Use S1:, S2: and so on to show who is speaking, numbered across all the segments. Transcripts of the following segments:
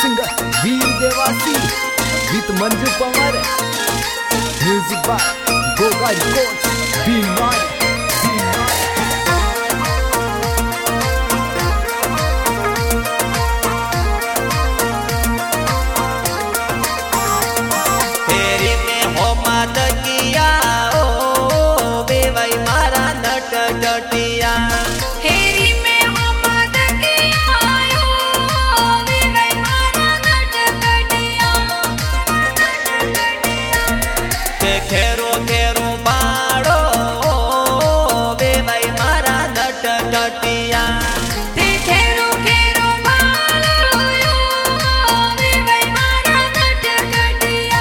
S1: Singer Veer Dewasi with Manju Panwar, music by Goga records B9।
S2: खेरो खेरो बाड़ो बे भाई मारा नट कटिया,
S3: खेरो खेरो बाड़ो बे भाई मारा नट कटिया।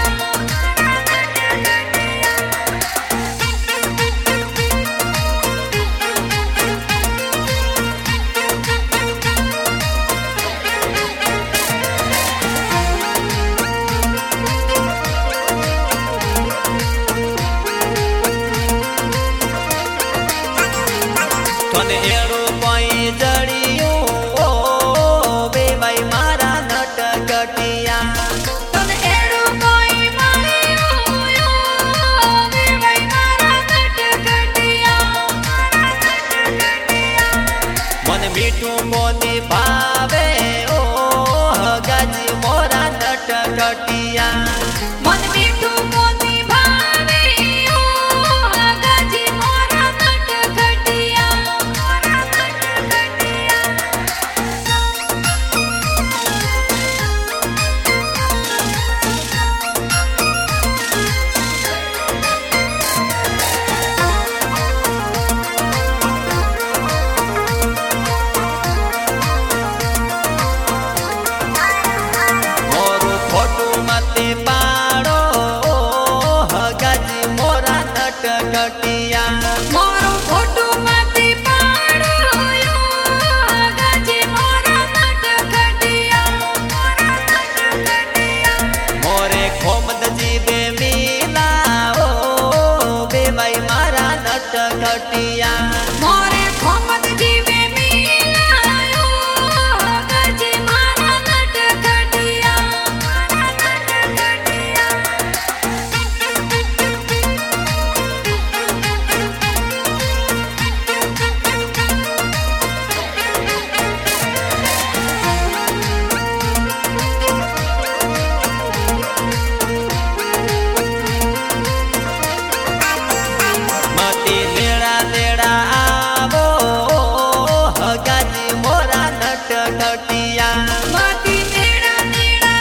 S2: तने एड़ो कोई जड़ियो बे भाई मारा नट कटिया,
S3: तने एड़ो कोई मारियो बे भाई मारा नट कटिया।
S2: मन मीठू मोनी भावे ओ गाजी मोरा नट कटिया,
S3: मन मीठू मोनी भावे ओ गाजी मोरा नट कटिया।
S2: मोरू फोटू मते पाड़ो गाजी मोरा नट कटिया,
S3: मोरो फोटो मते पाड़ो गाजी मोरा नट कटिया।
S2: मोरे खोमद जी बे मिलाओ बे भाई मारा नट कटिया,
S3: मोरे खोमद जीवे मिलायो गाजी मारा नट कटिया।
S2: मती लेड़ा लेड़ा आवो गाजी मोरा नट कटिया,
S3: मती नेड़ा नेड़ा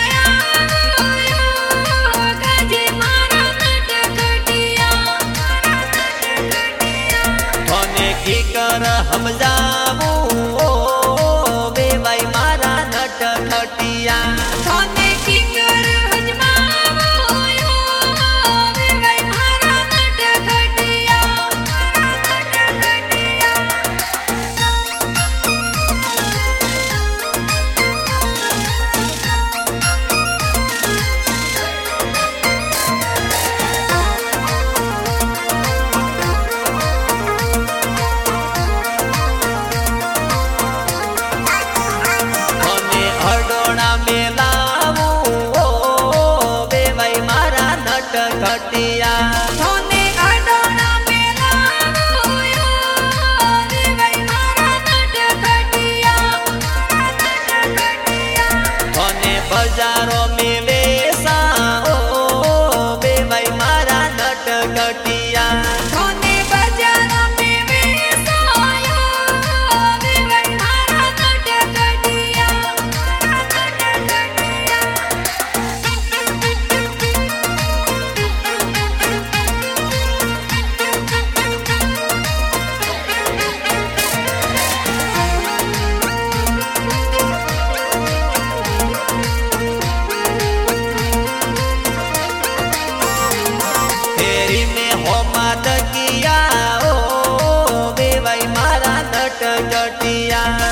S3: आवो गाजी मारा नट कटिया।
S2: थोने की कर हम जाबू बे भाई मारा नट कटिया,
S3: थाने की कर हजमावो बे भाई मारा नट कटिया।
S2: थोने हडोड़ा में लावू बे भाई मारा नट कटिया,
S3: थाने अडोना में लावो बे भाई मारा नट कटिया।
S2: थोने बाजारों में बेसाओ बे भाई मारा नट कटिया,
S3: थाने बाजारों में बेसायो बे भाई मारा नट कटिया।
S2: तेरी में हो माद किया ओ बे भाई मारा नट कटिया,